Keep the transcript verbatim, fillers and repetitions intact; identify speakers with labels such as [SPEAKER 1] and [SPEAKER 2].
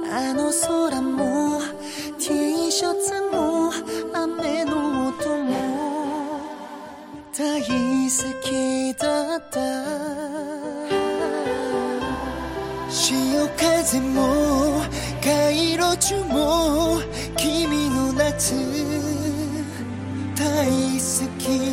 [SPEAKER 1] あの空も T シャツも雨の音も大好きだった。潮風も街路樹も君の夏大好き